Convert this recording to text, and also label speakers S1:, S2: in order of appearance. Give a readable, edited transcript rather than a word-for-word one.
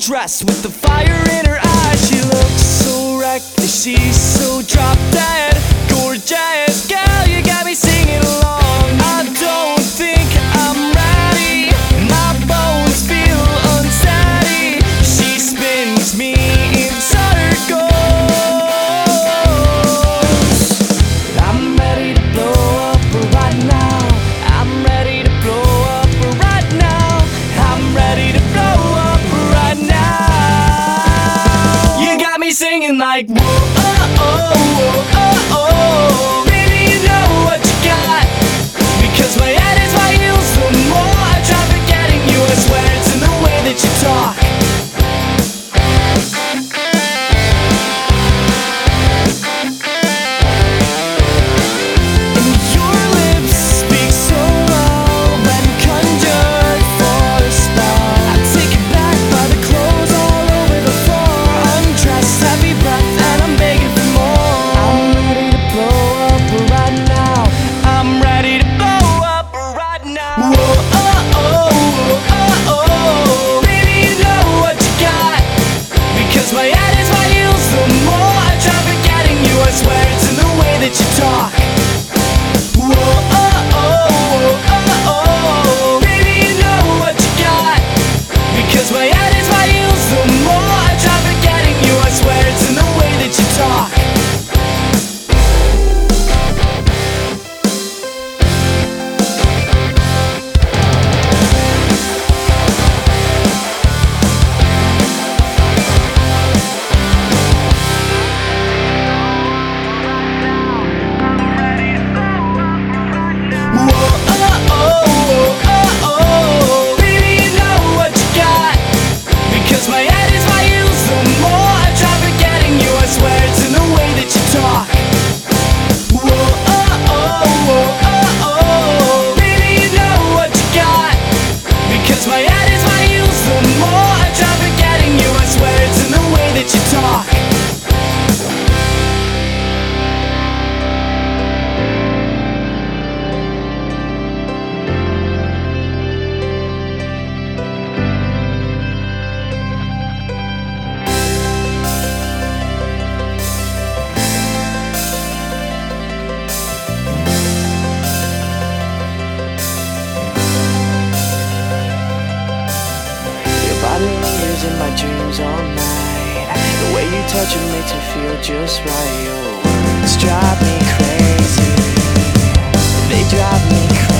S1: dress with the fire in her eyes. She looks so reckless, she's so drop dead gorgeous. Girl, you got me singing along. I don't think I'm ready, my bones feel unsteady. She spins me in circles. I'm ready to blow up right now. I'm ready to blow up right now. I'm ready to blow up right now. You got me singing like whoa, oh, oh, oh, oh. Baby, you know what you got, because my head is my heels. The more I try forgetting you, I swear it's in the way that you talk. My head is my heels. The more I try forgetting you, I swear it's in the way that you talk. Whoa, oh, oh, oh, oh. Baby, you know what you got, because my head is my heels. The more I try forgetting you, I swear it's in the way that you talk. My head is my heels. The more I try forgetting you, I swear it's in the way that you talk. Whoa, oh, oh, oh, oh, oh. Baby, you know what you got, because my head is my heels. The more I try forgetting you, I swear it's in the way that you talk. Lingers in my dreams all night. The way you touch it makes me feel just right. Your words drive me crazy. They drive me crazy.